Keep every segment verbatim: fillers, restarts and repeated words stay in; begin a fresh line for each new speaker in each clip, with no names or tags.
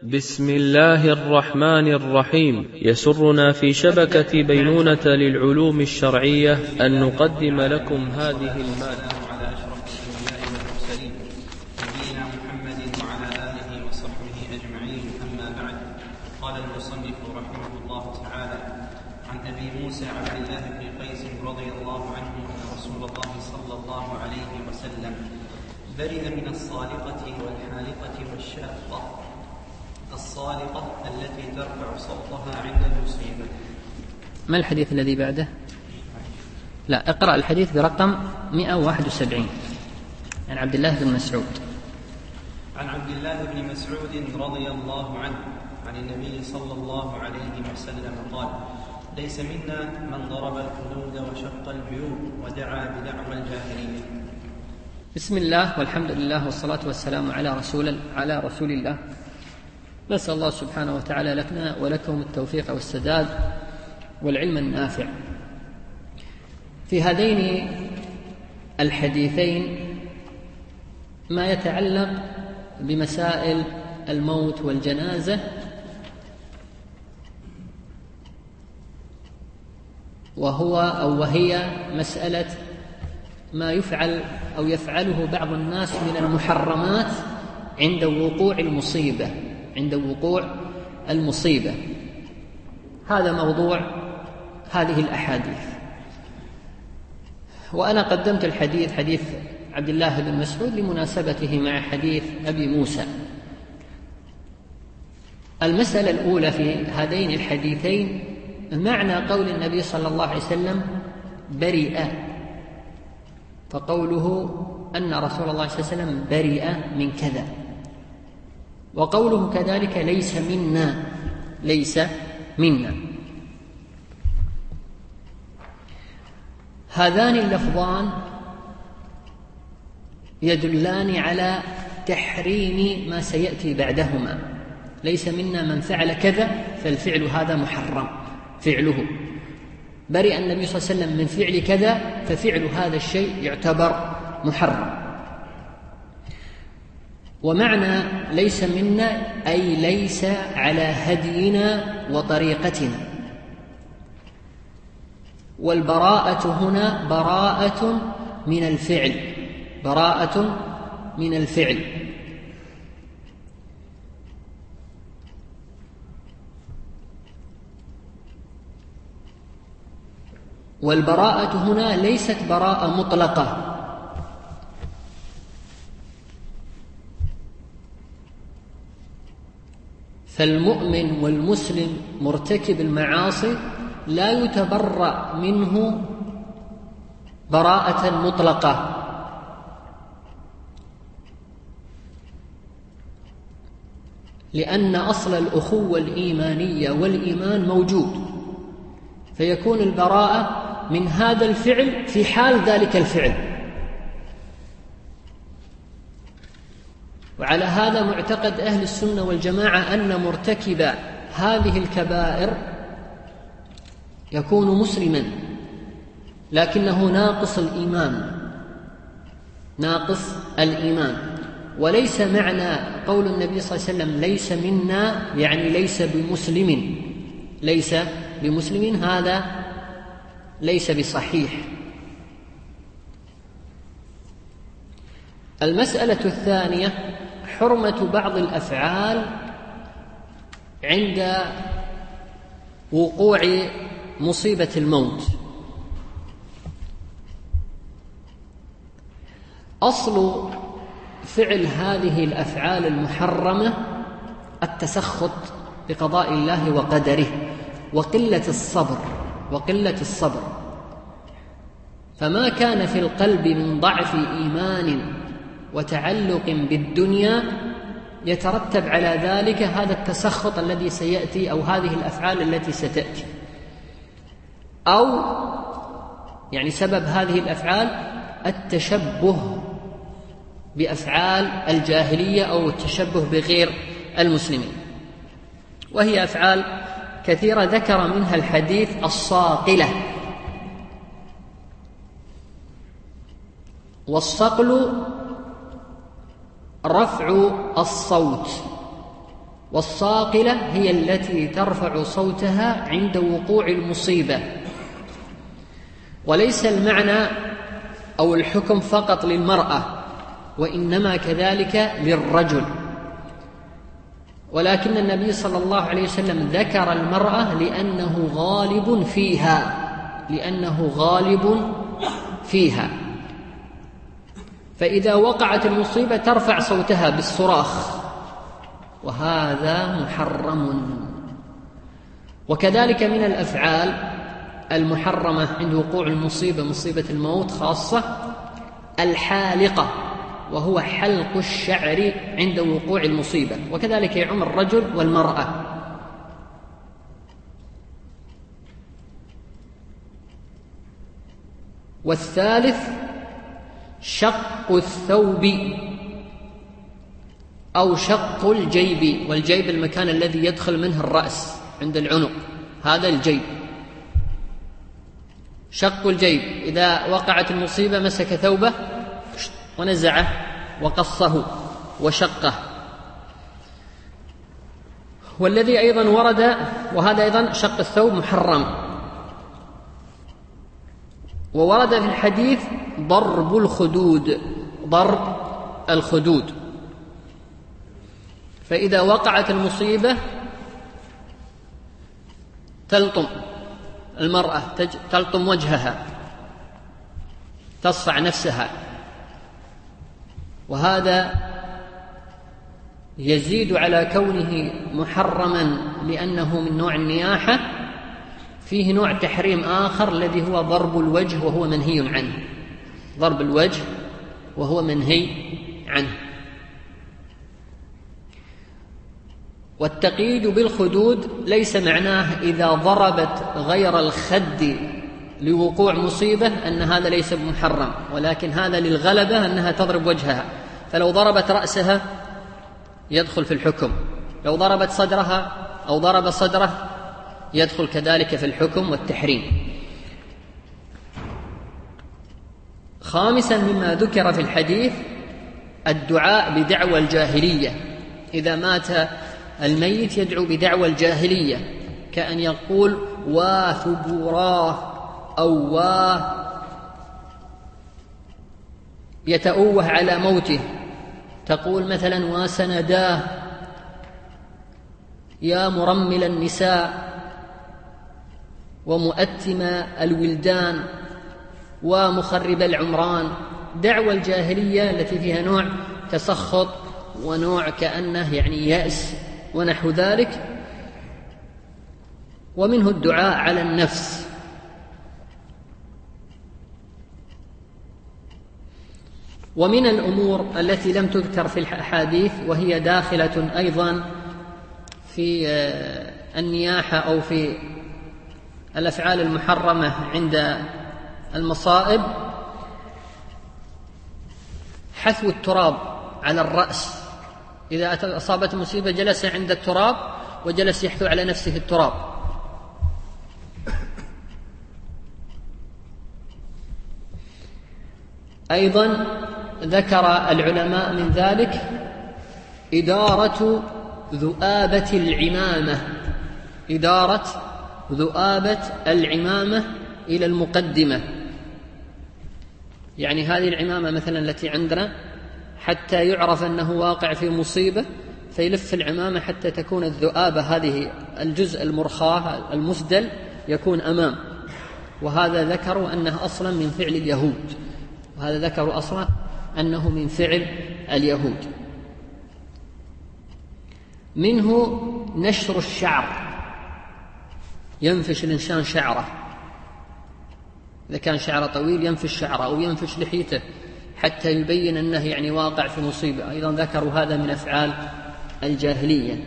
بسم الله الرحمن الرحيم. يسرنا في شبكة بينونة للعلوم الشرعية أن نقدم لكم هذه المادة.
على أشرف الأنبياء والمرسلين نبينا محمد وعلى آله وصحبه أجمعين، أما بعد. قال المصنف رحمه الله تعالى: عن أبي موسى عبد الله بن قيس رضي الله عنه أن رسول الله صلى الله عليه وسلم برئ من الصالقة والحالقة والشاقة. الصالقة التي ترفع صوتها عند المصيبة.
ما الحديث الذي بعده؟ لا، اقرأ الحديث برقم مئة وواحد وسبعين عن عبد الله بن مسعود.
عن عبد الله بن مسعود رضي الله عنه عن النبي صلى الله عليه وسلم قال: ليس منا من ضرب الخدود وشق الجيوب ودعا بدعوى الجاهلية.
بسم الله والحمد لله والصلاة والسلام على رسول على رسول الله. نسأل الله سبحانه وتعالى لنا ولكم التوفيق والسداد والعلم النافع. في هذين الحديثين ما يتعلق بمسائل الموت والجنازة، وهو أو وهي مسألة ما يفعل أو يفعله بعض الناس من المحرمات عند وقوع المصيبة عند وقوع المصيبة هذا موضوع هذه الأحاديث. وأنا قدمت الحديث حديث عبد الله بن مسعود لمناسبته مع حديث أبي موسى. المسألة الأولى في هذين الحديثين معنى قول النبي صلى الله عليه وسلم برئ، فقوله أن رسول الله صلى الله عليه وسلم برئ من كذا، وقوله كذلك ليس منا ليس منا. هذان اللفظان يدلان على تحريم ما سيأتي بعدهما. ليس منا من فعل كذا، فالفعل هذا محرم فعله. برئ النبي صلى الله عليه وسلم من فعل كذا، ففعل هذا الشيء يعتبر محرم. ومعنى ليس منا أي ليس على هدينا وطريقتنا. والبراءة هنا براءة من الفعل براءة من الفعل والبراءة هنا ليست براءة مطلقة، فالمؤمن والمسلم مرتكب المعاصي لا يتبرأ منه براءة مطلقة، لأن أصل الأخوة الإيمانية والإيمان موجود، فيكون البراءة من هذا الفعل في حال ذلك الفعل. وعلى هذا معتقد أهل السنة والجماعة أن مرتكب هذه الكبائر يكون مسلما، لكنه ناقص الإيمان ناقص الإيمان وليس معنى قول النبي صلى الله عليه وسلم ليس منا يعني ليس بمسلم ليس بمسلم هذا ليس بصحيح. المسألة الثانية حرمة بعض الأفعال عند وقوع مصيبة الموت. أصل فعل هذه الأفعال المحرمة التسخط بقضاء الله وقدره وقلة الصبر وقلة الصبر فما كان في القلب من ضعف إيمان وتعلق بالدنيا يترتب على ذلك هذا التسخط الذي سيأتي أو هذه الأفعال التي ستأتي، أو يعني سبب هذه الأفعال التشبه بأفعال الجاهلية أو التشبه بغير المسلمين، وهي أفعال كثيرة ذكر منها الحديث الصاقلة. والصقل رفع الصوت والصاقلة هي التي ترفع صوتها عند وقوع المصيبة. وليس المعنى أو الحكم فقط للمرأة، وإنما كذلك للرجل، ولكن النبي صلى الله عليه وسلم ذكر المرأة لأنه غالب فيها لأنه غالب فيها فإذا وقعت المصيبة ترفع صوتها بالصراخ، وهذا محرم. وكذلك من الأفعال المحرمة عند وقوع المصيبة، مصيبة الموت خاصة، الحالقة، وهو حلق الشعر عند وقوع المصيبة، وكذلك يعم الرجل والمرأة. والثالث شق الثوب أو شق الجيب، والجيب المكان الذي يدخل منه الرأس عند العنق، هذا الجيب. شق الجيب إذا وقعت المصيبة مسك ثوبه ونزعه وقصه وشقه. والذي أيضا ورد، وهذا أيضا شق الثوب محرم، وورد في الحديث ضرب الخدود ضرب الخدود فإذا وقعت المصيبة تلطم المرأة، تلطم وجهها، تصفع نفسها، وهذا يزيد على كونه محرما لأنه من نوع النياحة. فيه نوع تحريم آخر الذي هو ضرب الوجه، وهو منهي عنه ضرب الوجه وهو منهي عنه. والتقييد بالخدود ليس معناه إذا ضربت غير الخد لوقوع مصيبة أن هذا ليس بمحرم، ولكن هذا للغلبة أنها تضرب وجهها، فلو ضربت رأسها يدخل في الحكم، لو ضربت صدرها أو ضرب صدره يدخل كذلك في الحكم والتحريم. خامسا مما ذكر في الحديث الدعاء بدعوى الجاهلية، إذا مات الميت يدعو بدعوى الجاهلية، كأن يقول واثبوراه أو واه، يتأوه على موته، تقول مثلا وسنداه، يا مرمل النساء ومؤتم الولدان ومخرب العمران. دعوى الجاهلية التي فيها نوع تسخط ونوع كأنه يعني يأس ونحو ذلك. ومنه الدعاء على النفس. ومن الأمور التي لم تذكر في الأحاديث وهي داخلة أيضا في النياحة أو في الأفعال المحرمة عند المصائب، حثو التراب على الرأس. إذا أصابت مصيبة جلس عند التراب وجلس يحثو على نفسه التراب. أيضا ذكر العلماء من ذلك إدارة ذؤابة العمامة إدارة ذؤابة العمامة إلى المقدمة، يعني هذه العمامة مثلا التي عندنا حتى يعرف أنه واقع في مصيبة فيلف العمامة حتى تكون الذؤابة هذه الجزء المرخاة المسدل يكون أمام. وهذا ذكروا أنه أصلا من فعل اليهود وهذا ذكروا أصلا أنه من فعل اليهود. منه نشر الشعر، ينفش الإنسان شعره، إذا كان شعره طويل ينفش شعره أو ينفش لحيته حتى يبين أنه يعني واقع في مصيبة، أيضا ذكروا هذا من أفعال الجاهلية.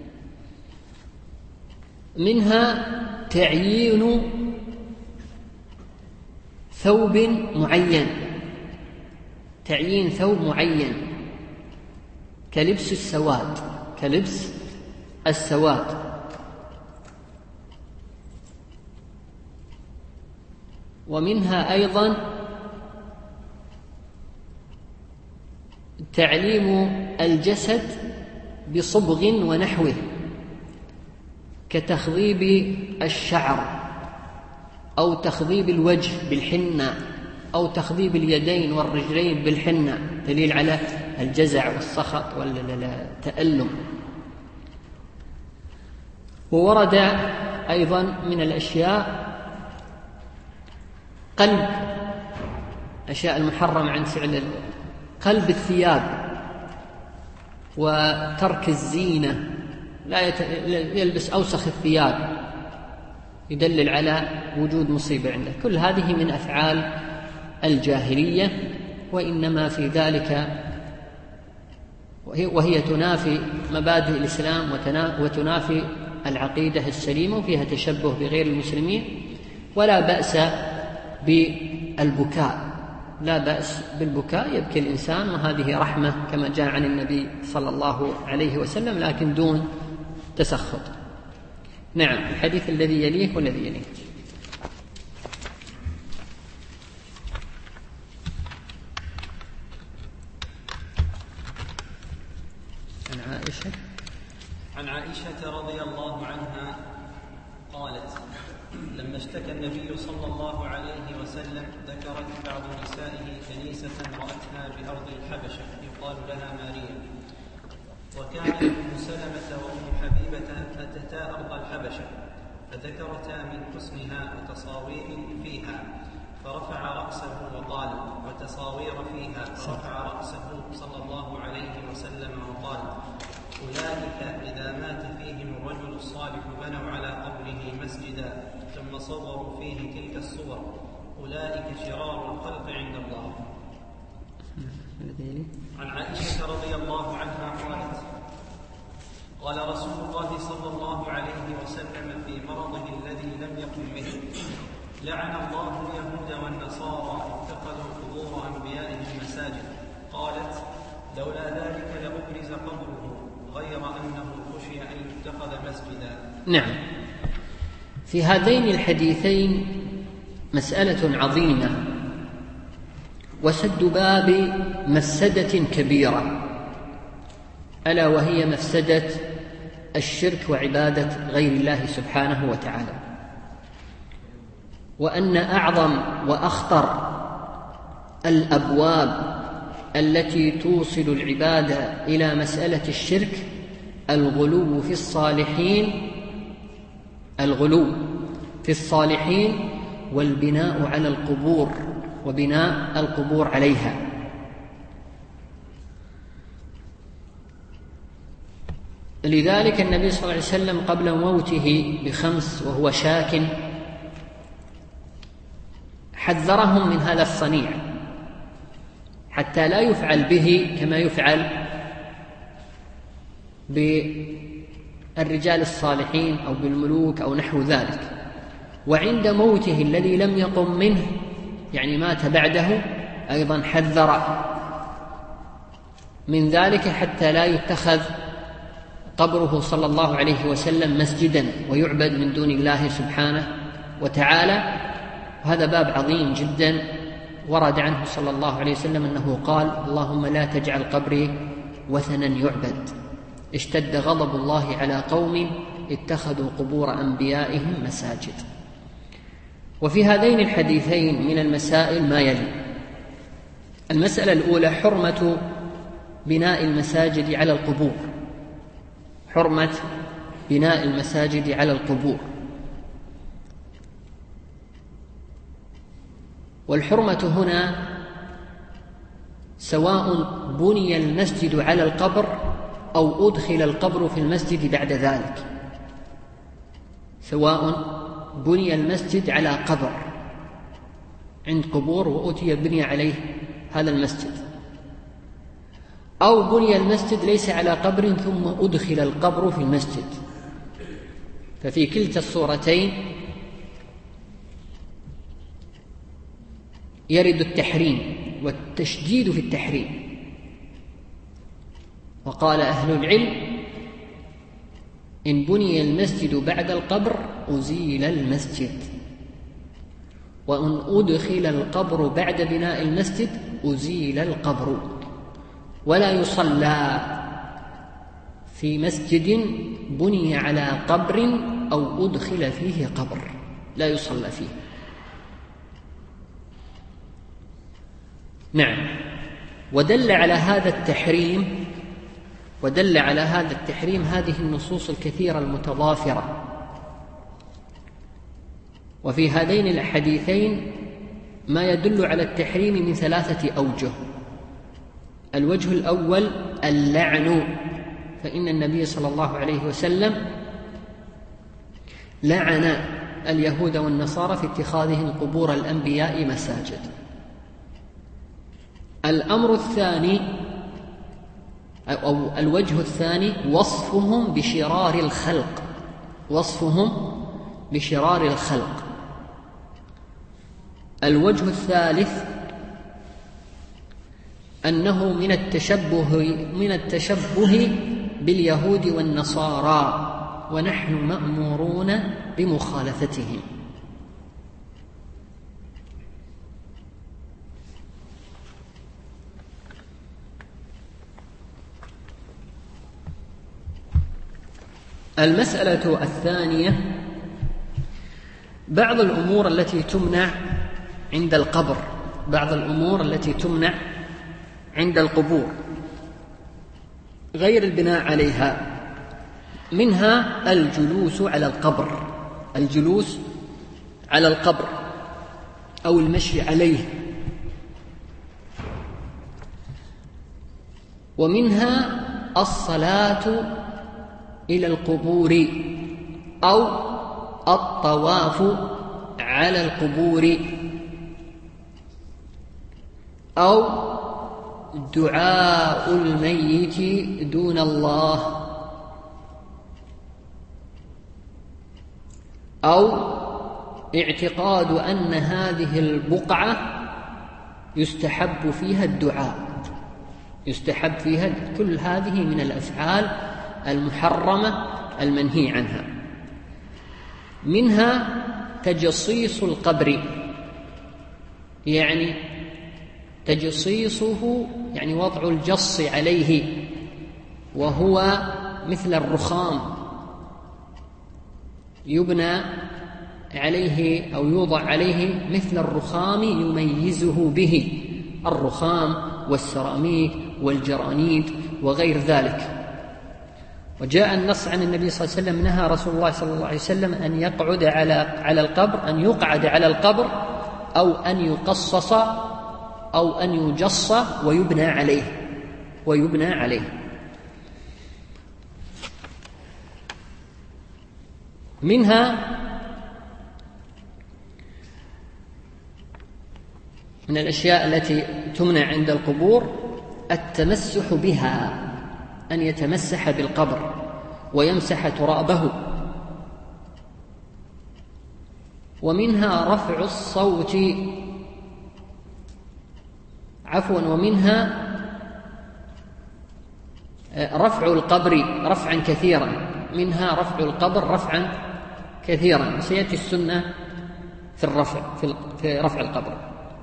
منها تعيين ثوب معين تعيين ثوب معين كلبس السواد كلبس السواد ومنها أيضا تعليم الجسد بصبغ ونحوه كتخضيب الشعر أو تخضيب الوجه بالحنة أو تخضيب اليدين والرجلين بالحنة، دليل على الجزع والسخط والتألم. وورد أيضا من الأشياء قلب أشياء المحرم عن فعل قلب الثياب وترك الزينة، لا يلبس أوسخ الثياب يدلل على وجود مصيبة عنده. كل هذه من أفعال الجاهلية، وإنما في ذلك وهي تنافي مبادئ الإسلام وتنافي العقيدة السليمة، وفيها تشبه بغير المسلمين. ولا بأس بالبكاء، لا بأس بالبكاء، يبكي الإنسان وهذه رحمة كما جاء عن النبي صلى الله عليه وسلم، لكن دون تسخط. نعم. الحديث الذي يليه والذي يليه. عن عائشة
عن عائشة رضي الله عنها قالت: لما اشتكى النبي صلى الله عليه وسلم ذكرت بعض نسائه كنيسة رأتها بأرض الحبشة يقال لها ماريا، وكانت أم سلمة وأم حبيبة أتتا أرض الحبشة فذكرتا من حسنها وتصاوير فيها، فرفع رأسه وقال وتصاوير فيها فرفع رأسه صلى الله عليه وسلم وقال: أولئك إذا مات فيهم الرجل الصالح بنوا على قبره مسجدا ثم صوروا فيه تلك الصور، أولئك شرار الخلق عند الله. عن عائشة رضي الله عنها قالت: قال رسول الله صلى الله عليه وسلم في مرضه الذي لم يقم به: لعن الله اليهود والنصارى اتخذوا قبور أنبيائهم مساجد. قالت: لولا ذلك لأبرز قبره غير أنه خشي أن يتخذ مسجدا.
نعم. في هذين الحديثين مسألة عظيمة وسد باب مفسدة كبيرة، ألا وهي مفسدة الشرك وعبادة غير الله سبحانه وتعالى، وأن أعظم وأخطر الأبواب التي توصل العبادة إلى مسألة الشرك الغلو في الصالحين الغلو في الصالحين والبناء على القبور وبناء القبور عليها. لذلك النبي صلى الله عليه وسلم قبل موته بخمس وهو شاك حذرهم من هذا الصنيع حتى لا يفعل به كما يفعل بالرجال الصالحين أو بالملوك أو نحو ذلك. وعند موته الذي لم يقم منه، يعني مات بعده، أيضا حذر من ذلك حتى لا يتخذ قبره صلى الله عليه وسلم مسجدا ويعبد من دون الله سبحانه وتعالى. وهذا باب عظيم جدا ورد عنه صلى الله عليه وسلم أنه قال: اللهم لا تجعل قبري وثنا يعبد. اشتد غضب الله على قوم اتخذوا قبور أنبيائهم مساجد. وفي هذين الحديثين من المسائل ما يلي: المسألة الأولى حرمة بناء المساجد على القبور، حرمة بناء المساجد على القبور. والحرمة هنا سواء بني المسجد على القبر أو أدخل القبر في المسجد بعد ذلك، سواء بني المسجد على قبر عند قبور وأتي بني عليه هذا المسجد، أو بني المسجد ليس على قبر ثم أدخل القبر في المسجد، ففي كلتا الصورتين يرد التحريم والتشديد في التحريم. وقال أهل العلم: إن بني المسجد بعد القبر أزيل المسجد، وإن أدخل القبر بعد بناء المسجد أزيل القبر، ولا يصلى في مسجد بني على قبر أو أدخل فيه قبر لا يصلى فيه. نعم. ودل على هذا التحريم ودل على هذا التحريم هذه النصوص الكثيرة المتضافرة. وفي هذين الحديثين ما يدل على التحريم من ثلاثة أوجه. الوجه الأول اللعن، فإن النبي صلى الله عليه وسلم لعن اليهود والنصارى في اتخاذهم قبور الأنبياء مساجد. الأمر الثاني أو الوجه الثاني وصفهم بشرار الخلق وصفهم بشرار الخلق. الوجه الثالث أنه من التشبه من التشبه باليهود والنصارى، ونحن مأمورون بمخالفتهم. المسألة الثانية بعض الأمور التي تمنع عند القبر بعض الأمور التي تمنع عند القبور غير البناء عليها، منها الجلوس على القبر الجلوس على القبر أو المشي عليه، ومنها الصلاة إلى القبور أو الطواف على القبور أو دعاء الميت دون الله أو اعتقاد أن هذه البقعة يستحب فيها الدعاء يستحب فيها. كل هذه من الأفعال المحرمة المنهي عنها. منها تجصيص القبر، يعني تجصيصه يعني وضع الجص عليه، وهو مثل الرخام يبنى عليه أو يوضع عليه مثل الرخام يميزه به الرخام والسراميك والجرانيت وغير ذلك. وجاء النص عن النبي صلى الله عليه وسلم نهى رسول الله صلى الله عليه وسلم أن يقعد على على القبر أن يقعد على القبر أو أن يقصص أو أن يجص ويبنى عليه ويبنى عليه. منها من الأشياء التي تمنع عند القبور التمسح بها، أن يتمسح بالقبر ويمسح ترابه. ومنها رفع الصوت عفوا ومنها رفع القبر رفعا كثيرا منها رفع القبر رفعا كثيرا، سيأتي السنة في الرفع في رفع القبر.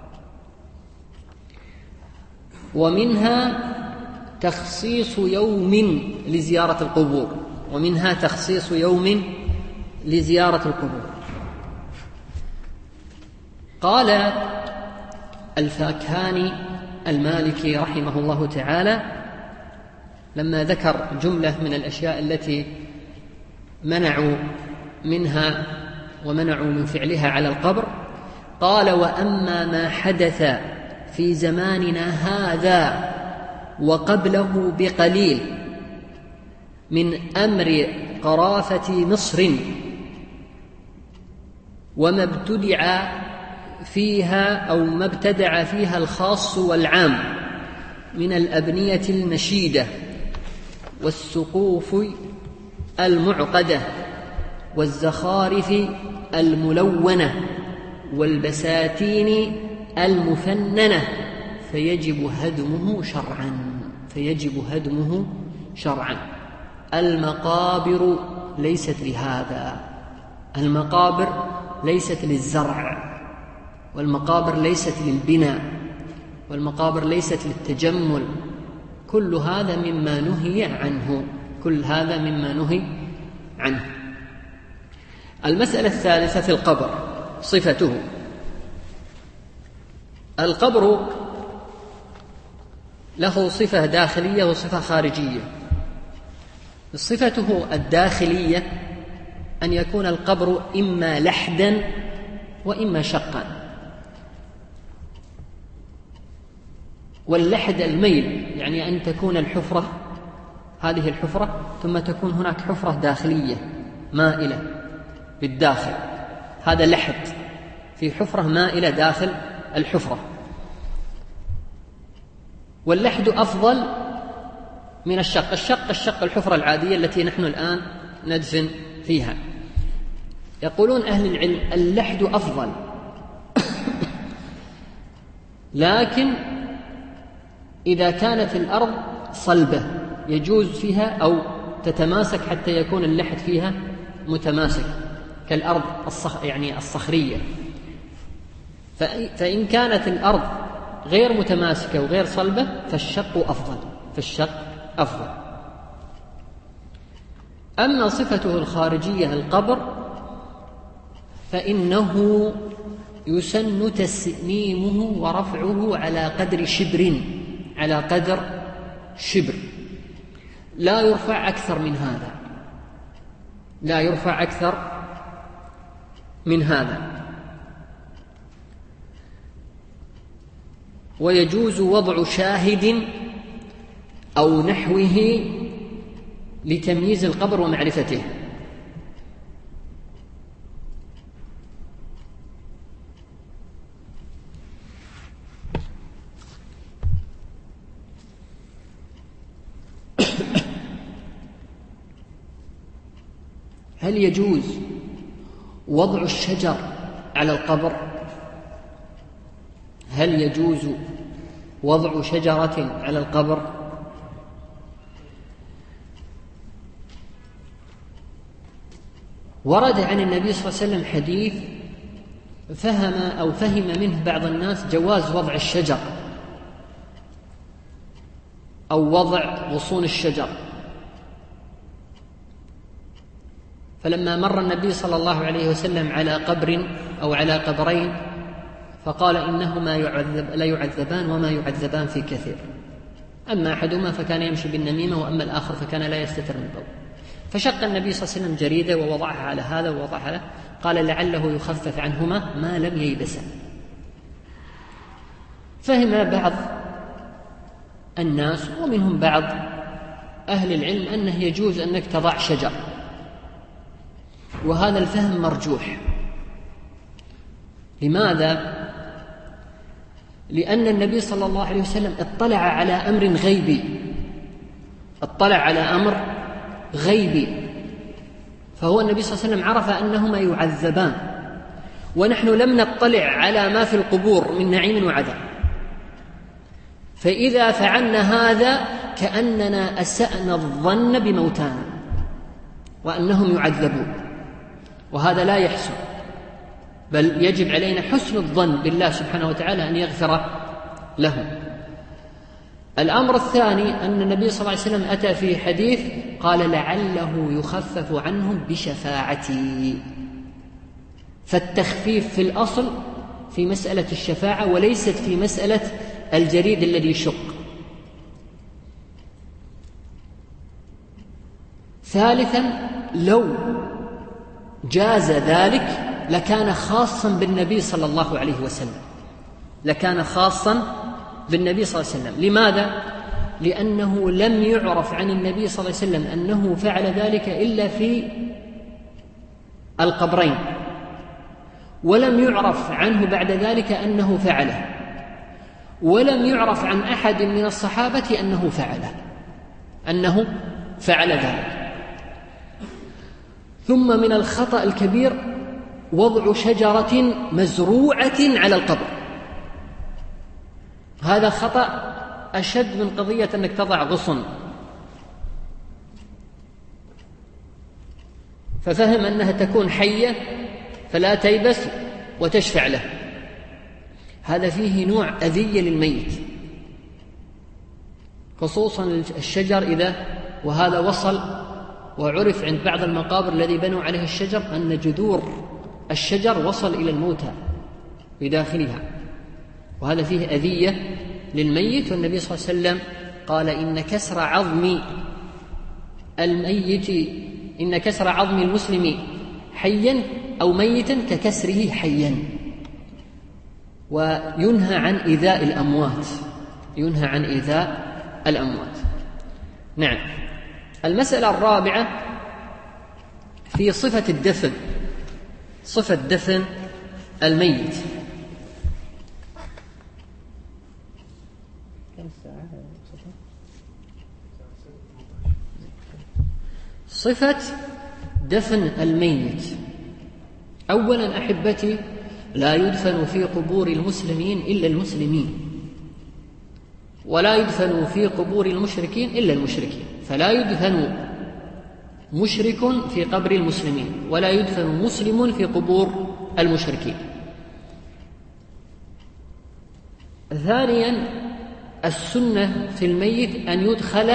ومنها تخصيص يوم لزيارة القبور ومنها تخصيص يوم لزيارة القبور. قال الفاكهاني المالكي رحمه الله تعالى لما ذكر جملة من الأشياء التي منعوا منها ومنعوا من فعلها على القبر، قال: وأما ما حدث في زماننا هذا وقبله بقليل من أمر قرافة مصر وما ابتدع فيها أو ما ابتدع فيها الخاص والعام من الأبنية المشيدة والسقوف المعقدة والزخارف الملونة والبساتين المفننة فيجب هدمه شرعا فيجب هدمه شرعا. المقابر ليست لهذا، المقابر ليست للزرع، والمقابر ليست للبناء، والمقابر ليست للتجمل، كل هذا مما نهي عنه كل هذا مما نهي عنه. المسألة الثالثة في القبر صفته. القبر له صفة داخلية وصفة خارجية. صفته الداخلية أن يكون القبر إما لحدا وإما شقا. واللحد الميل، يعني أن تكون الحفرة هذه الحفرة ثم تكون هناك حفرة داخلية مائلة بالداخل، هذا لحد، في حفرة مائلة داخل الحفرة. واللحد أفضل من الشق. الشق الشق الحفرة العادية التي نحن الآن ندفن فيها. يقولون أهل العلم اللحد أفضل، لكن إذا كانت الأرض صلبة يجوز فيها أو تتماسك حتى يكون اللحد فيها متماسك كالأرض الصخ يعني الصخرية. فإن كانت الأرض غير متماسكة وغير صلبة فالشق أفضل فالشق أفضل. أما صفته الخارجية القبر فإنه يسن تسنيمه ورفعه على قدر شبر على قدر شبر، لا يرفع أكثر من هذا لا يرفع أكثر من هذا. ويجوز وضع شاهد أو نحوه لتمييز القبر ومعرفته. هل يجوز وضع الشجر على القبر؟ هل يجوز وضع شجرة على القبر؟ ورد عن النبي صلى الله عليه وسلم حديث فهم أو فهم منه بعض الناس جواز وضع الشجر أو وضع غصون الشجر. فلما مر النبي صلى الله عليه وسلم على قبر أو على قبرين فقال إنهما يعذب لا يعذبان وما يعذبان في كثير، أما أحدهما فكان يمشي بالنميمة وأما الآخر فكان لا يستتر من البول. فشق النبي صلى الله عليه وسلم جريدة ووضعها على هذا ووضعها على، قال لعله يخفف عنهما ما لم ييبسا. فهم بعض الناس ومنهم بعض أهل العلم أنه يجوز أنك تضع شجر، وهذا الفهم مرجوح. لماذا؟ لأن النبي صلى الله عليه وسلم اطلع على أمر غيبي اطلع على أمر غيبي فهو النبي صلى الله عليه وسلم عرف أنهما يعذبان، ونحن لم نطلع على ما في القبور من نعيم وعذاب. فإذا فعلنا هذا كأننا أسأنا الظن بموتانا وأنهم يعذبون، وهذا لا يحسن، بل يجب علينا حسن الظن بالله سبحانه وتعالى أن يغفر لهم. الأمر الثاني أن النبي صلى الله عليه وسلم أتى في حديث قال لعله يخفف عنهم بشفاعتي، فالتخفيف في الأصل في مسألة الشفاعة وليست في مسألة الجريد الذي يشق. ثالثا لو جاز ذلك لكان خاصا بالنبي صلى الله عليه وسلم لكان خاصا بالنبي صلى الله عليه وسلم. لماذا؟ لأنه لم يعرف عن النبي صلى الله عليه وسلم أنه فعل ذلك إلا في القبرين، ولم يعرف عنه بعد ذلك أنه فعله، ولم يعرف عن أحد من الصحابة أنه فعله أنه فعل ذلك. ثم من الخطأ الكبير وضع شجرة مزروعة على القبر، هذا خطأ أشد من قضية أنك تضع غصن. ففهم أنها تكون حية فلا تيبس وتشفع له، هذا فيه نوع أذية للميت، خصوصا الشجر إذا وهذا وصل وعرف عند بعض المقابر الذي بنوا عليه الشجر أن جذور الشجر وصل إلى الموتى بداخلها، وهذا فيه أذية للميت. والنبي صلى الله عليه وسلم قال إن كسر عظم الميت إن كسر عظم المسلم حيا أو ميتا ككسره حيا. وينهى عن إيذاء الأموات ينهى عن إيذاء الأموات. نعم. المسألة الرابعة في صفة الدفن، صفة دفن الميت. صفة دفن الميت. أولا أحبتي، لا يدفن في قبور المسلمين إلا المسلمين، ولا يدفن في قبور المشركين إلا المشركين، فلا يدفن مشرك في قبر المسلمين ولا يدفن مسلم في قبور المشركين. ثانيا السنة في الميت أن يدخل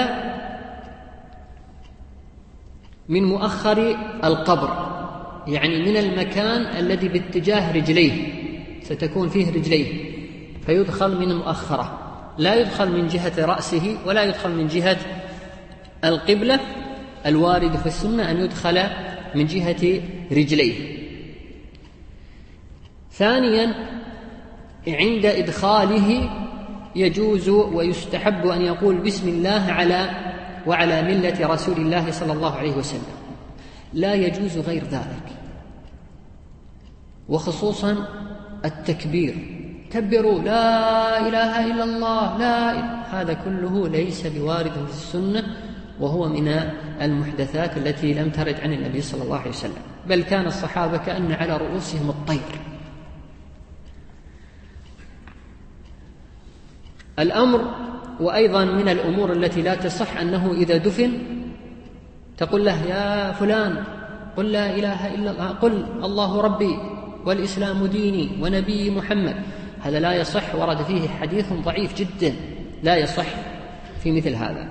من مؤخر القبر، يعني من المكان الذي باتجاه رجليه ستكون فيه رجليه، فيدخل من مؤخرة، لا يدخل من جهة رأسه ولا يدخل من جهة القبلة. الوارد في السنة أن يدخل من جهة رجليه. ثانيا عند إدخاله يجوز ويستحب أن يقول بسم الله على وعلى ملة رسول الله صلى الله عليه وسلم، لا يجوز غير ذلك. وخصوصا التكبير، كبروا لا إله إلا الله لا إله. هذا كله ليس بوارد في السنة، وهو من المحدثات التي لم ترد عن النبي صلى الله عليه وسلم، بل كان الصحابة كأن على رؤوسهم الطير. الأمر وأيضا من الأمور التي لا تصح أنه إذا دفن تقول له يا فلان قل لا إله إلا الله، قل الله ربي والإسلام ديني ونبي محمد. هذا لا يصح، ورد فيه حديث ضعيف جدا لا يصح في مثل هذا.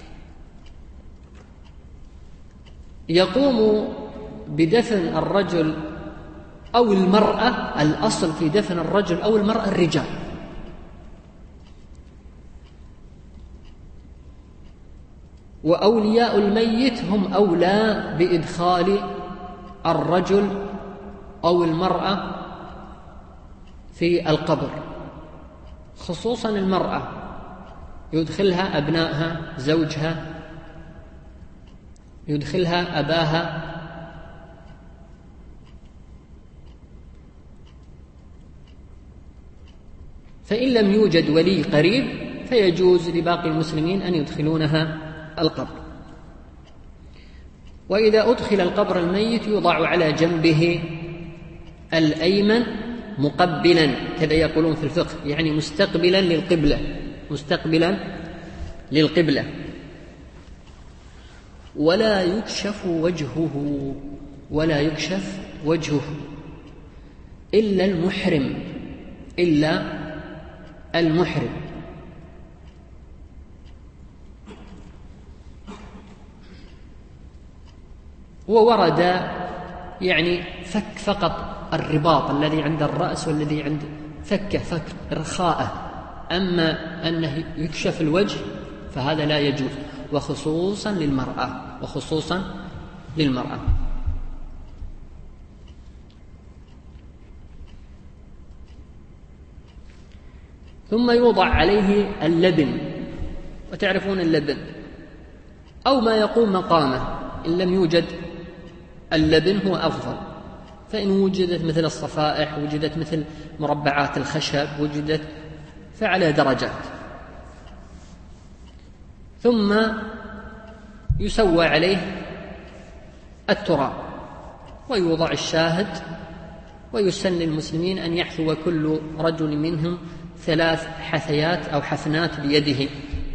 يقوم بدفن الرجل أو المرأة، الأصل في دفن الرجل أو المرأة الرجال، وأولياء الميت هم أولى بإدخال الرجل أو المرأة في القبر، خصوصا المرأة يدخلها أبنائها، زوجها يدخلها أباها. فإن لم يوجد ولي قريب فيجوز لباقي المسلمين أن يدخلونها القبر. وإذا أدخل القبر الميت يوضع على جنبه الأيمن مقبلا، كذا يقولون في الفقه، يعني مستقبلا للقبلة، مستقبلا للقبلة. ولا يكشف وجهه ولا يكشف وجهه إلا المحرم إلا المحرم. وورد يعني فك فقط الرباط الذي عند الرأس والذي عند فكه فك رخاءه، أما أنه يكشف الوجه فهذا لا يجوز، وخصوصا للمرأة وخصوصا للمرأة. ثم يوضع عليه اللبن، وتعرفون اللبن أو ما يقوم مقامه، إن لم يوجد اللبن هو أفضل، فإن وجدت مثل الصفائح، وجدت مثل مربعات الخشب، وجدت فعلى درجات. ثم يسوى عليه التراب ويوضع الشاهد، ويسن للمسلمين أن يحثو كل رجل منهم ثلاث حثيات أو حفنات بيده.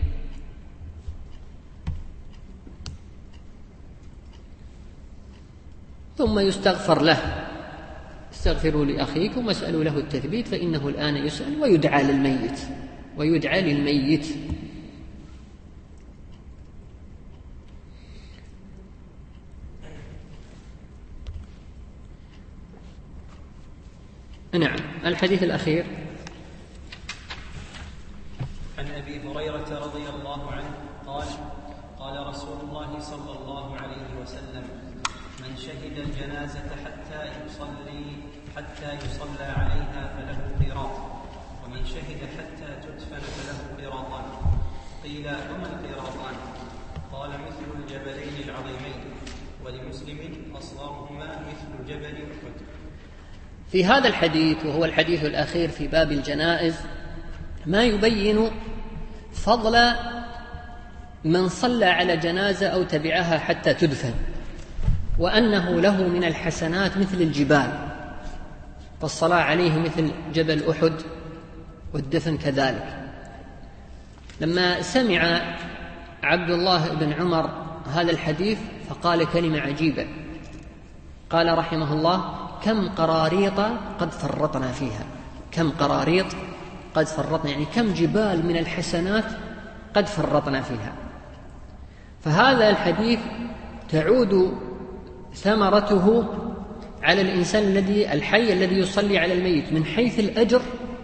ثم يستغفر له، استغفروا لأخيكم واسألوا له التثبيت فإنه الآن يسأل، ويدعى للميت ويدعى للميت. نعم. الحديث الأخير
عن أبي هريرة رضي الله عنه قال قال رسول الله صلى الله عليه وسلم من شهد الجنازة حتى يصلي حتى يصلى عليها فله قيراط، ومن شهد حتى تدفن فله قيراطان. قيل وما القيراطان؟ قال مثل الجبلين العظيمين، ولمسلم أصغرهما مثل جبل أحد.
في هذا الحديث، وهو الحديث الأخير في باب الجنائز، ما يبين فضل من صلى على جنازة أو تبعها حتى تدفن، وأنه له من الحسنات مثل الجبال، فالصلاة عليه مثل جبل أحد والدفن كذلك. لما سمع عبد الله بن عمر هذا الحديث فقال كلمة عجيبة، قال رحمه الله: كم قراريط قد فرطنا فيها. كم قراريط قد فرطنا، يعني كم جبال من الحسنات قد فرطنا فيها. فهذا الحديث تعود ثمرته على الإنسان الذي الحي الذي يصلي على الميت من حيث الأجر،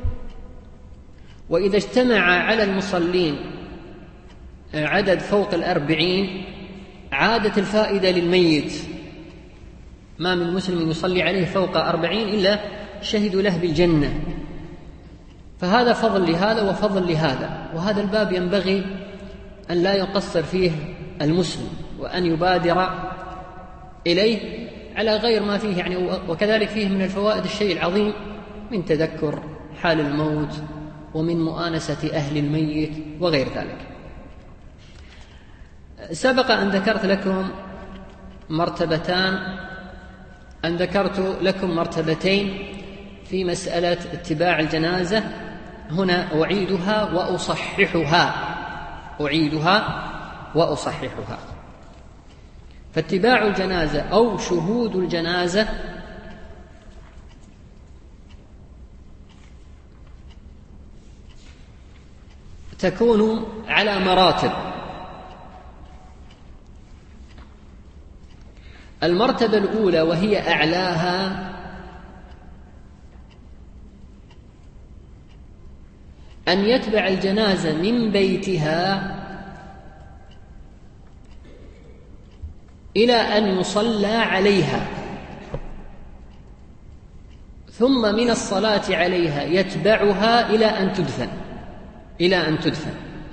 وإذا اجتمع على المصلين عدد فوق الأربعين عادت الفائدة للميت. ما من مسلم يصلي عليه فوق أربعين إلا شهدوا له بالجنة. فهذا فضل لهذا وفضل لهذا، وهذا الباب ينبغي أن لا يقصر فيه المسلم، وأن يبادر إليه على غير ما فيه يعني. وكذلك فيه من الفوائد الشيء العظيم من تذكر حال الموت ومن مؤانسة أهل الميت وغير ذلك. سبق أن ذكرت لكم مرتبتان أن ذكرت لكم مرتبتين في مسألة اتباع الجنازة. هنا أعيدها وأصححها أعيدها وأصححها فاتباع الجنازة أو شهود الجنازة تكون على مراتب. المرتبة الأولى وهي أعلاها أن يتبع الجنازة من بيتها إلى أن يصلى عليها، ثم من الصلاة عليها يتبعها إلى أن تدفن إلى أن تدفن.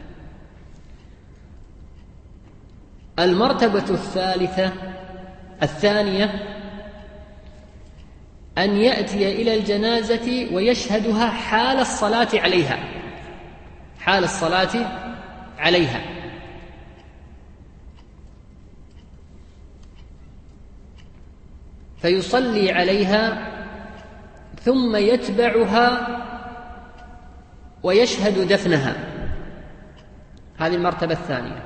المرتبة الثالثة الثانية أن يأتي إلى الجنازة ويشهدها حال الصلاة عليها حال الصلاة عليها فيصلي عليها ثم يتبعها ويشهد دفنها. هذه المرتبة الثانية.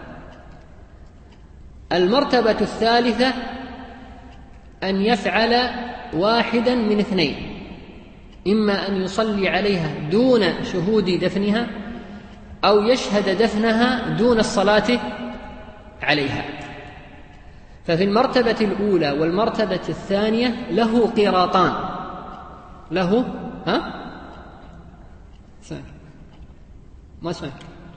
المرتبة الثالثة أن يفعل واحدا من اثنين: إما أن يصلي عليها دون شهود دفنها، أو يشهد دفنها دون الصلاة عليها. ففي المرتبة الأولى والمرتبة الثانية له قيراطان له ها سمع. ما سمع.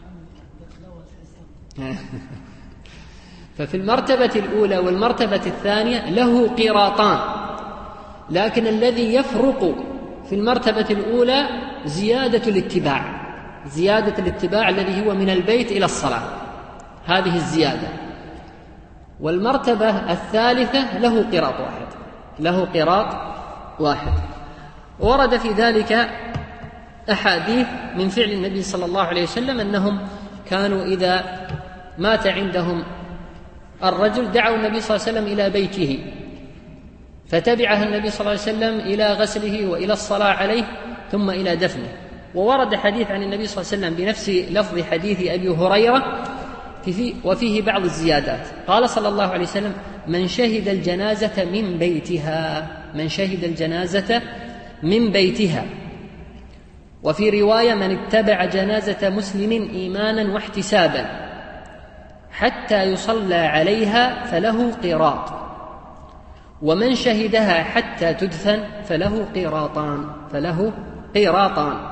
ففي المرتبة الأولى والمرتبة الثانية له قيراطان، لكن الذي يفرق في المرتبة الأولى زيادة الاتباع زيادة الاتباع الذي هو من البيت إلى الصلاة، هذه الزيادة. والمرتبة الثالثة له قيراط واحد له قيراط واحد ورد في ذلك أحاديث من فعل النبي صلى الله عليه وسلم أنهم كانوا إذا مات عندهم الرجل دعوا النبي صلى الله عليه وسلم إلى بيته، فتبعه النبي صلى الله عليه وسلم إلى غسله وإلى الصلاة عليه ثم إلى دفنه. وورد حديث عن النبي صلى الله عليه وسلم بنفس لفظ حديث أبي هريرة وفيه بعض الزيادات. قال صلى الله عليه وسلم: من شهد الجنازة من بيتها من شهد الجنازة من بيتها. وفي رواية: من اتبع جنازة مسلم إيمانا واحتسابا حتى يصلى عليها فله قيراط. ومن شهدها حتى تدفن فله قيراطان فله قيراطان.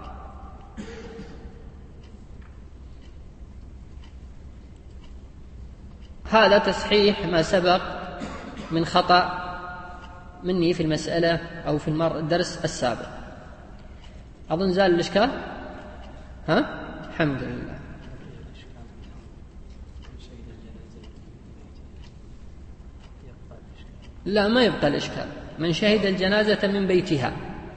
هذا تصحيح ما سبق من خطأ مني في المسألة أو في الدرس السابق. أظن زال الإشكال؟ ها؟ الحمد لله. لا، ما يبقى الإشكال. من شهد الجنازة من بيتها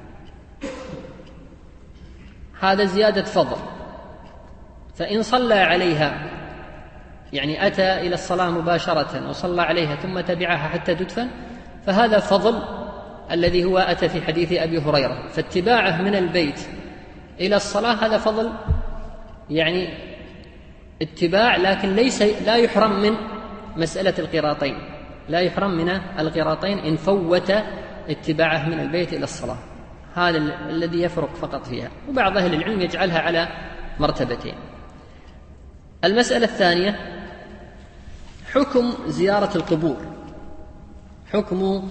هذا زيادة فضل، فإن صلى عليها يعني أتى إلى الصلاة مباشرة وصلى عليها ثم تبعها حتى تدفن فهذا فضل الذي هو أتى في حديث أبي هريرة، فاتباعه من البيت إلى الصلاة هذا فضل يعني اتباع، لكن ليس لا يحرم من مسألة القيراطين، لا يحرم من القيراطين إن فوت اتباعه من البيت إلى الصلاة. هذا الذي يفرق فقط فيها، وبعض أهل العلم يجعلها على مرتبتين. المسألة الثانية حكم زيارة القبور. حكم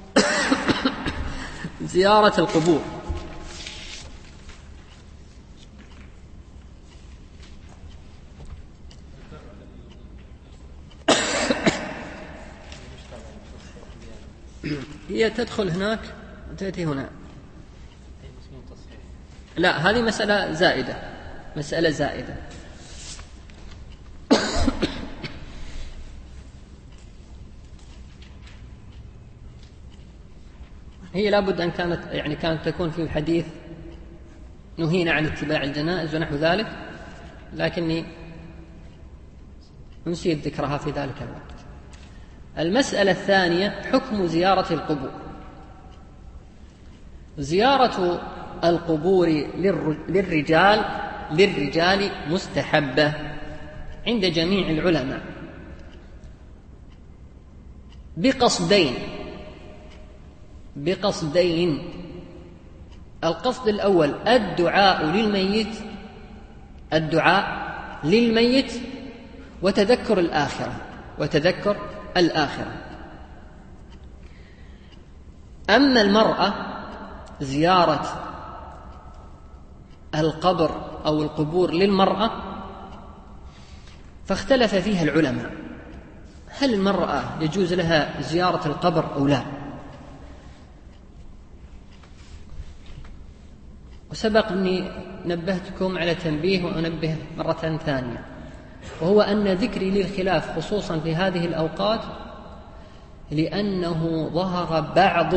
زيارة القبور. هي تدخل هناك وتأتي هنا. لا، هذه مسألة زائدة، مسألة زائدة. هي لابد أن كانت يعني كانت تكون في الحديث نهينا عن اتباع الجنائز ونحو ذلك، لكني نسيت ذكرها في ذلك الوقت. المسألة الثانية حكم زيارة القبور. زيارة القبور للرجال للرجال مستحبة عند جميع العلماء بقصدين بقصدين القصد الأول الدعاء للميت الدعاء للميت وتذكر الآخرة وتذكر الآخرة. أما المرأة زيارة القبر أو القبور للمرأة فاختلف فيها العلماء، هل المرأة يجوز لها زيارة القبر أو لا؟ وسبق أني نبهتكم على تنبيه وأنبه مرة ثانية، وهو أن ذكري للخلاف خصوصا في هذه الأوقات لأنه ظهر بعض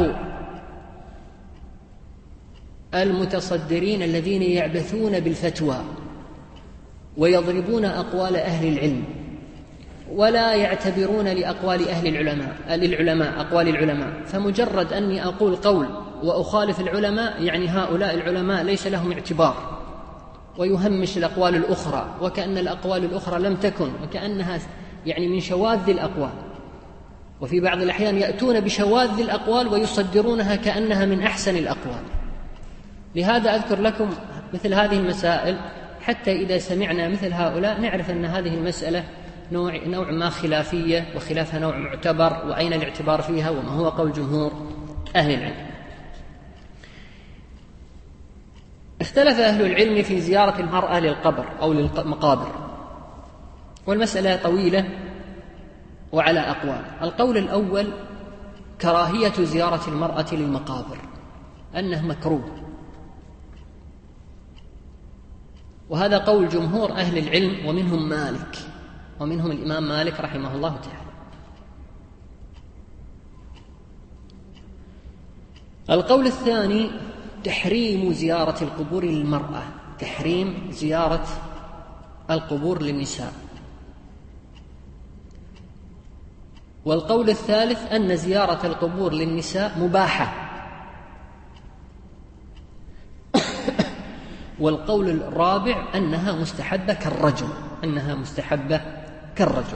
المتصدرين الذين يعبثون بالفتوى ويضربون أقوال أهل العلم ولا يعتبرون لأقوال أهل العلماء للعلماء أقوال العلماء، فمجرد أني أقول قول وأخالف العلماء يعني هؤلاء العلماء ليس لهم اعتبار، ويهمش الأقوال الأخرى وكأن الأقوال الأخرى لم تكن، وكأنها يعني من شواذ الأقوال، وفي بعض الأحيان يأتون بشواذ الأقوال ويصدرونها كأنها من أحسن الأقوال. لهذا أذكر لكم مثل هذه المسائل حتى إذا سمعنا مثل هؤلاء نعرف أن هذه المسألة نوع, نوع ما خلافية وخلافها نوع معتبر، وأين الاعتبار فيها وما هو قول جمهور أهل العلم. اختلف أهل العلم في زيارة المرأة للقبر أو للمقابر، والمسألة طويلة وعلى أقوال. القول الأول كراهية زيارة المرأة للمقابر، أنه مكروه، وهذا قول جمهور أهل العلم ومنهم مالك ومنهم الإمام مالك رحمه الله تعالى. القول الثاني تحريم زيارة القبور للمرأة، تحريم زيارة القبور للنساء. والقول الثالث أن زيارة القبور للنساء مباحة. والقول الرابع أنها مستحبة كالرجل أنها مستحبة كالرجل.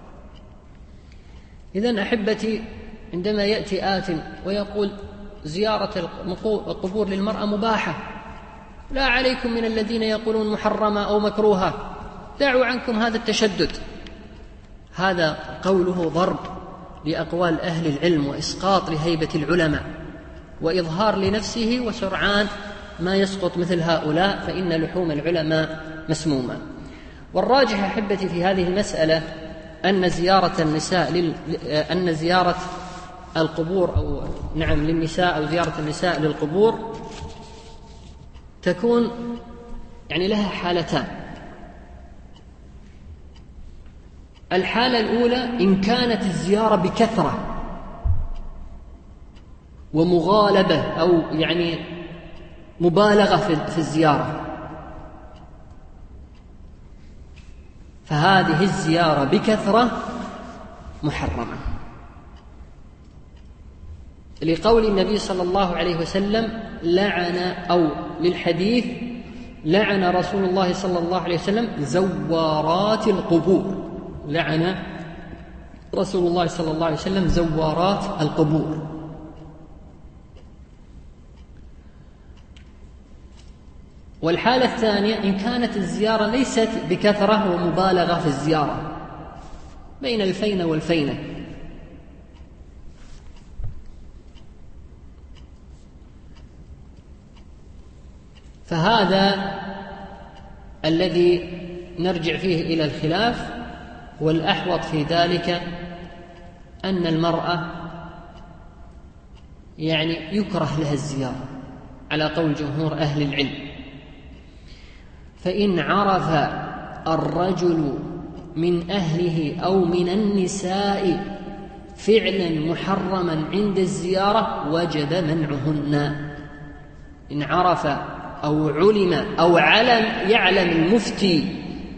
إذن أحبتي، عندما يأتي آت ويقول زيارة القبور للمرأة مباحة، لا عليكم من الذين يقولون محرمة أو مكروهة، دعوا عنكم هذا التشدد، هذا قوله ضرب لأقوال أهل العلم وإسقاط لهيبة العلماء وإظهار لنفسه وسرعان ما يسقط مثل هؤلاء، فإن لحوم العلماء مسمومة. والراجح أحبتي في هذه المسألة أن زيارة النساء لل... أن زيارة القبور أو نعم للنساء أو زيارة النساء للقبور تكون يعني لها حالتان. الحالة الأولى إن كانت الزيارة بكثرة ومغالبة أو يعني مبالغة في الزيارة، فهذه الزيارة بكثرة محرمة، لقول النبي صلى الله عليه وسلم لعن أو للحديث لعن رسول الله صلى الله عليه وسلم زوارات القبور، لعن رسول الله صلى الله عليه وسلم زوارات القبور. والحالة الثانية إن كانت الزيارة ليست بكثرة ومبالغة في الزيارة بين الفينة والفينة، فهذا الذي نرجع فيه إلى الخلاف، والأحوط في ذلك أن المرأة يعني يكره لها الزيارة على قول جمهور أهل العلم. فإن عرف الرجل من أهله أو من النساء فعلا محرما عند الزيارة وجب منعهن. إن عرف أو علم أو علم يعلم المفتي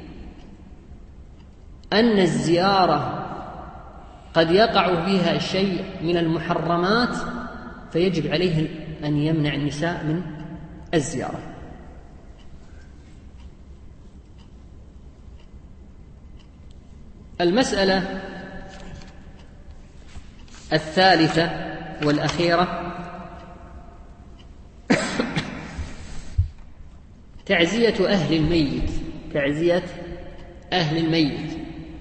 أن الزيارة قد يقع فيها شيء من المحرمات فيجب عليه أن يمنع النساء من الزيارة. المسألة الثالثة والأخيرة تعزية أهل الميت، تعزية أهل الميت.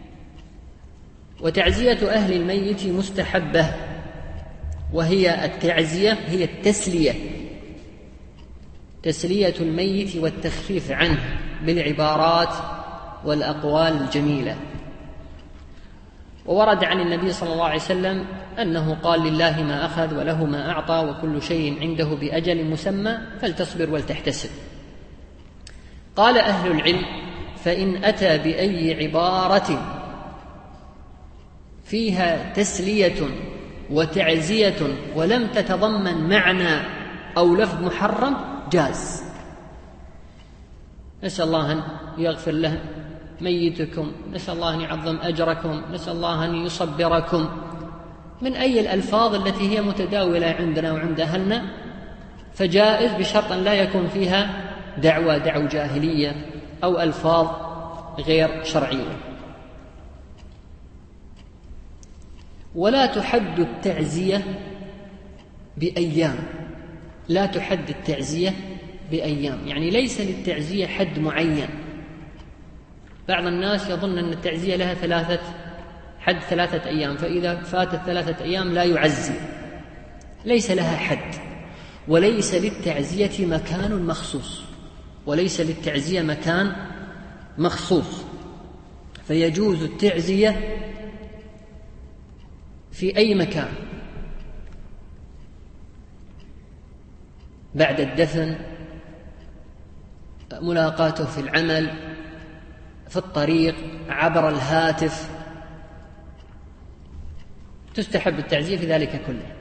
وتعزية أهل الميت مستحبة، وهي التعزية هي التسلية، تسلية الميت والتخفيف عنه بالعبارات والأقوال الجميلة. وورد عن النبي صلى الله عليه وسلم أنه قال لله ما أخذ وله ما أعطى وكل شيء عنده بأجل مسمى فلتصبر ولتحتسب. قال أهل العلم فإن أتى بأي عبارة فيها تسلية وتعزية ولم تتضمن معنى أو لفظ محرم جاز. نسأل الله أن يغفر له ميتكم، نسأل الله أن يعظم أجركم، نسأل الله أن يصبركم، من أي الألفاظ التي هي متداولة عندنا وعند أهلنا، فجائز بشرط أن لا يكون فيها دعوة دعوة جاهلية أو ألفاظ غير شرعية. ولا تحد التعزية بأيام، لا تحد التعزية بأيام، يعني ليس للتعزية حد معين. بعض الناس يظن أن التعزية لها ثلاثة حد ثلاثة أيام، فإذا فاتت ثلاثة أيام لا يعزي. ليس لها حد، وليس للتعزية مكان مخصوص، وليس للتعزية مكان مخصوص، فيجوز التعزية في أي مكان بعد الدفن، ملاقاته في العمل، في الطريق، عبر الهاتف، تستحب التعزية في ذلك كله.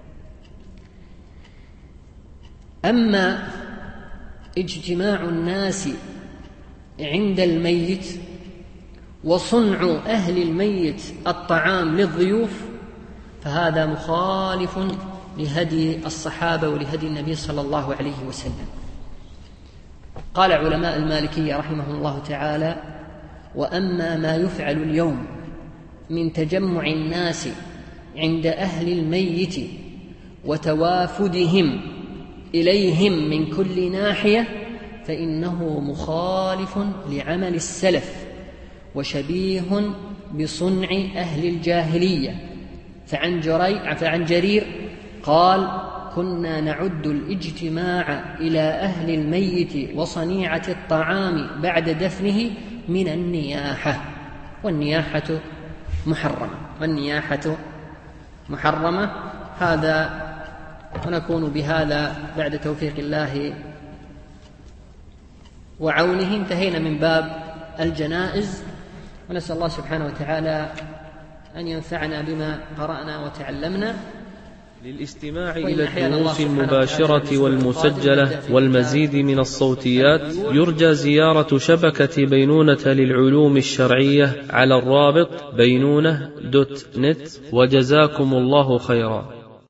أما اجتماع الناس عند الميت وصنع أهل الميت الطعام للضيوف فهذا مخالف لهدي الصحابة ولهدي النبي صلى الله عليه وسلم. قال علماء المالكية رحمهم الله تعالى: وأما ما يفعل اليوم من تجمع الناس عند أهل الميت وتوافدهم إليهم من كل ناحية فإنه مخالف لعمل السلف وشبيه بصنع أهل الجاهلية، فعن, جري فعن جرير قال كنا نعد الاجتماع إلى أهل الميت وصنيعة الطعام بعد دفنه من النياحة، والنياحة محرمة والنياحة محرمة هذا. ونكون بهذا بعد توفيق الله وعونه انتهينا من باب الجنائز، ونسأل الله سبحانه وتعالى أن ينفعنا بما قرأنا وتعلمنا.
للاستماع إلى الدروس المباشرة والمسجلة والمزيد من الصوتيات يرجى زيارة شبكة بينونة للعلوم الشرعية على الرابط بينونة دوت نت، وجزاكم الله خيرا.